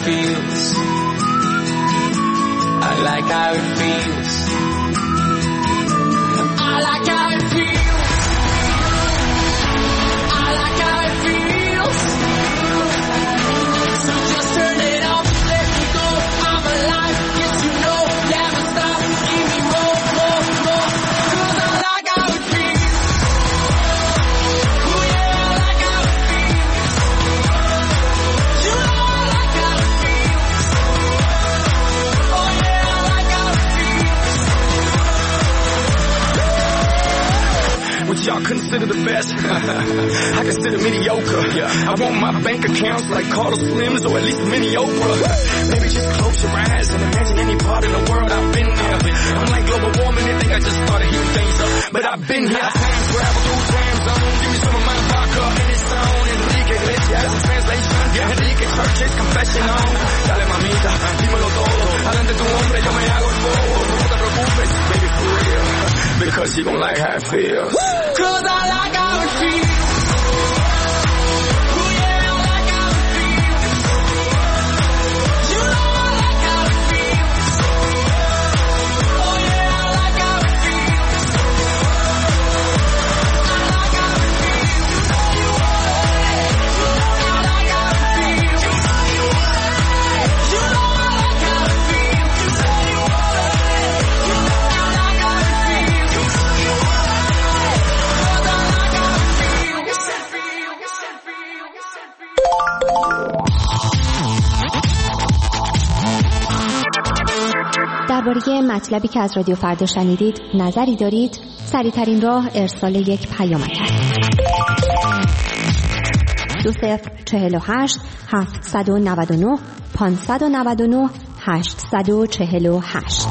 feels. I like how it feels. I like how it feels. I like how it feels. So just turn it off, let me go. I'm alive, yes you know. Never stop, give me more. Cause I like how it feels. Oh yeah, I like how it feels. You know I like how it feels. Oh yeah, I like how it feels. What y'all consider the best? I consider mediocre. I want my bank accounts like Carlos Slims or at least mini Oprah. Maybe just close your eyes and imagine any part in the world I've been there. I'm like global warming, they think I just started heating things up, but I've been here. I time travel through time zone. Give me some of my vodka in its own. Enrique Iglesias, translation. Enrique Church's confession on. Dale mamita, dímelo todo. Adelante tu hombre, yo me hago el bobo. No te preocupes, baby, for real. Because you gon' like how it feels. Cause I like how it feels. Oh yeah, I like how it feels. You know I like how it feels. Oh yeah, I like how it feels. I like how it feels. I like how it feels. You know I like how it feels. I like how it feels. درباره مطلبی که از رادیو فردا شنیدید نظری دارید؟ سریع‌ترین راه ارسال یک پیامک است. 2048 799 599 848.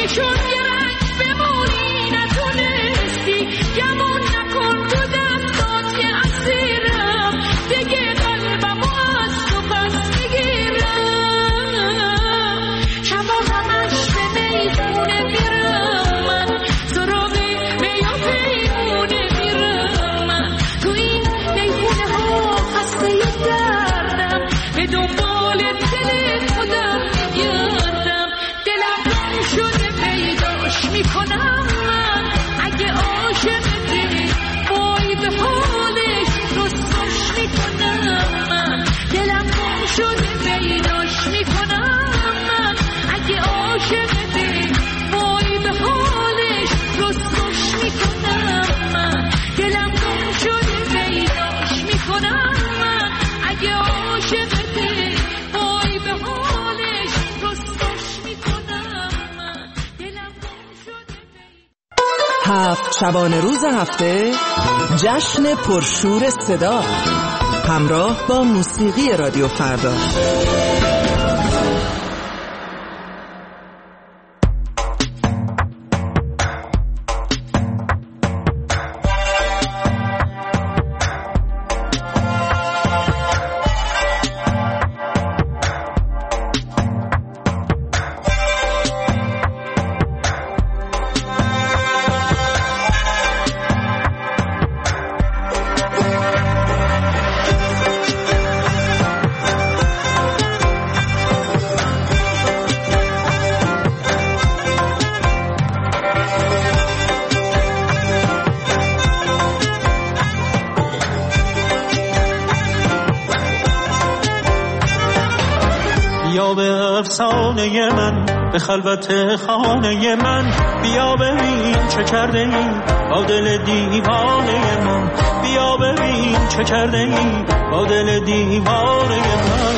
میشد یه رنگ بمونی نتونستی گمون نکن تو دستات یه اسیرم دیگه قلبمو از تو پس میگیرم شبا همش به میخونه میرم من سراغی میا پیمونه میرم من تو این میخونه ها خسته ی دردم به دنبال دل خودم میگردم دلم گم شده پیداش میکنم من اگه عاشقتی وای به حالش رسواش میکنم من دلم گم شده پیداش میکنم من اگه عاشقتی وای به حالش رسواش میکنم من دلم گم شده پیداش میکنم من اگه عاشقتی وای به حالش رسواش میکنم من دلم گم شده هفت شبانه روز هفته جشن پرشور صدا همراه با موسیقی رادیو فردا. بیا به افسانه من به خلوت خانه من بیا ببین چه کرده ای با دل دیوانه من بیا ببین چه کرده ای با دل دیوانه من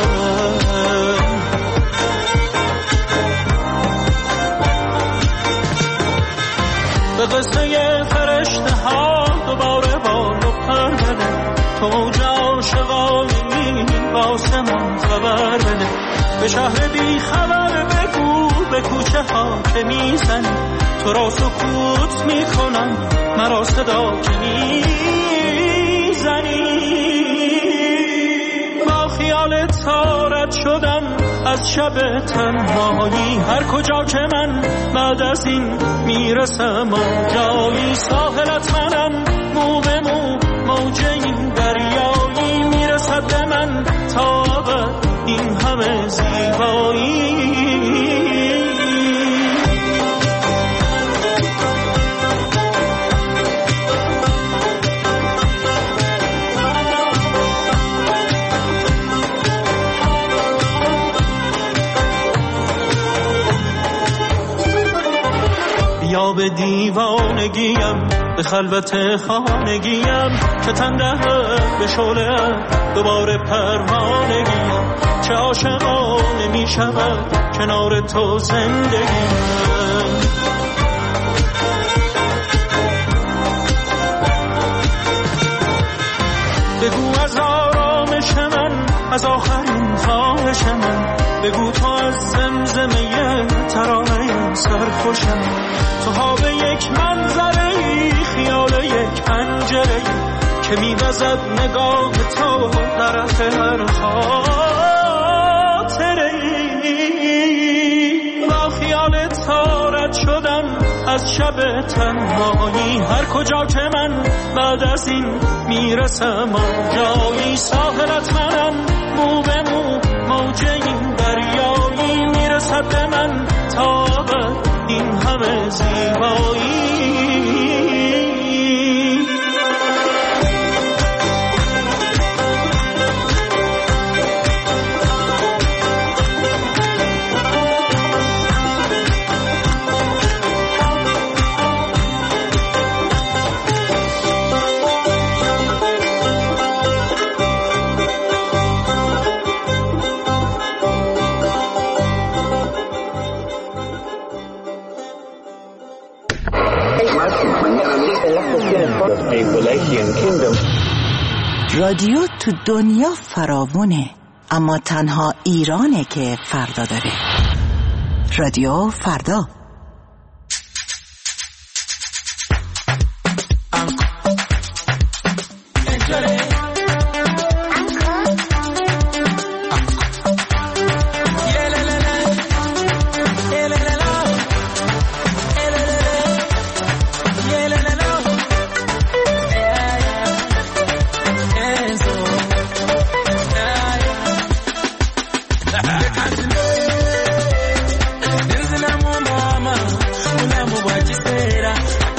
به قصه فرشته ها دوباره بال و پر بده تو عاشقانی واسه من خبر بده به شهر بی خبر بگو به کوچه ها که میزنی تو را سکوت میکنم مرا صدا که میزنی با خیال تارت شدم از شب تنهایی هر کجا که من بعد از این میرسم آنجایی ساحلت منم مو به مو موج این دریایی میرسد به من تا ابد این همه زیبایی بیا به دیوانگیم به خلوت خانگیم که تنده به شعله دوباره پروانگیم چه عاشقانه می شود کنار تو زندگیم بگو از آرامش من از آخرین خواهش من بگو تو از زمزمه ترانه سرخوشم تو خواب یک منظره خیال یک پنجره که می‌وزد نگاه تو در هر خاطره با خیال تارت شدم از شب تنهایی هر کجا که من بعد از این میرسم آنجایی ساحلت منم مو به مو موج این دریایی میرسد به من تا ابد این همه زیبایی رادیو تو دنیا فراوونه اما تنها ایرانه که فردا داره. رادیو فردا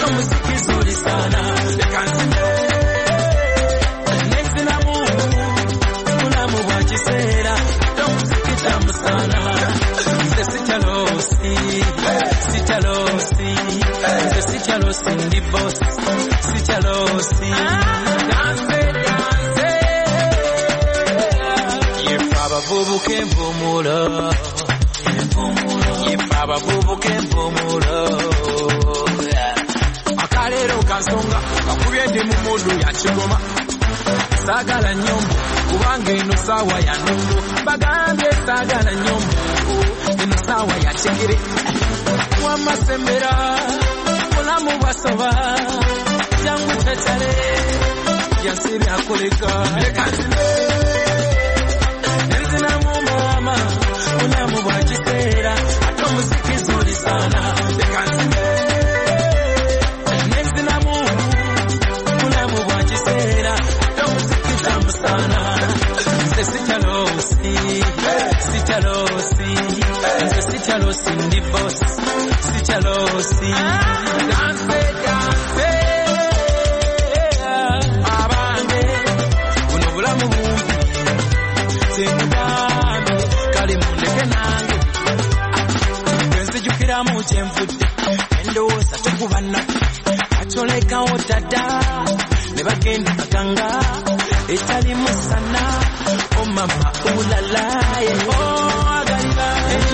hata muziki zuri sana lekanzine nezina Mungu mulamu bwa kiseera hata muziki tamu sana nze sikyalosi nze sikyalosi ndi boss sikyalosi danse yefa abavubuka empumulo yefa abavubuka empumulo akalero kansonga kakubye ndi mu mudu ya kigoma saagala nyombo kubanga eno saawa ya nundu bagambye saagala nyombo eno saawa ya kigere wamasembera mulamu bwasoba jangu tetale yansi byakoleka lekanzine nenzina mu mama mulamu bwa kiseera ate muziki zuri sana lekanzine nenzina mu mulamu bwa kiseera ate muziki tamu sana nze sikyalosi nze sikyalosi ndi boss sikyalosi danse abange buno bulamu bumbi semugambe kale mundeke nange enzijukiramu kyenvudde endowooza tekuba nnaku akyolekawo dada ne bagenda baganga etali musana omama ulalaye agaliba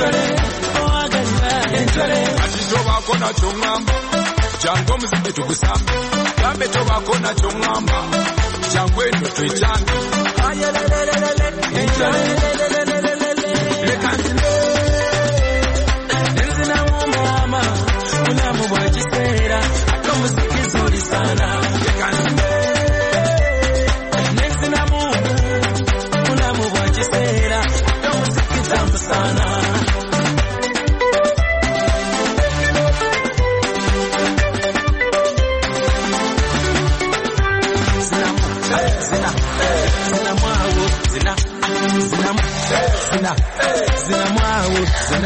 enjole ati tobako nakyo ŋŋamba jangu omuziki tugusamba gambe tobako nakyo ŋŋamba jangu eno twejange lekanzine nenzinamu mama mulamu bwa kiseera ate omuziki zuri sana lekanzine nenzinamu mulamu bwa kiseera ate omuziki tamu sana zina mwawo zina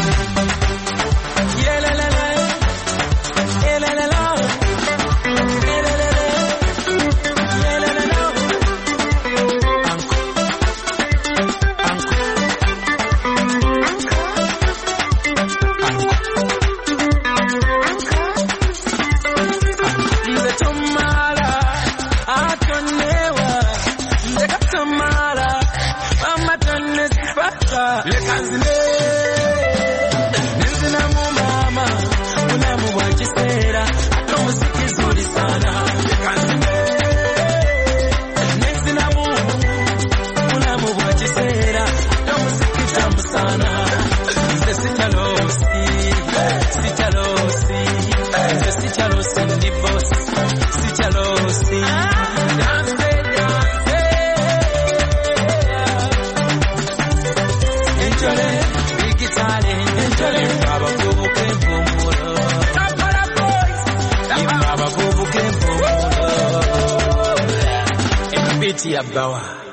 yelelele yelelele yelelele anko nze tomala atonewa nze katomala mama tonezipata lekanzine nenzina mu mama mulamu bwa kiseera ate omuziki zuri sana lekanzine nenzina mu mulamu bwa kiseera ate omuziki tamu sana nze sikyalosi nze sikyalosi ndi boss sikyalosi danse enjole bigitale enjole abavubuka empumulo abavubuka empumulo ebiti ya bawa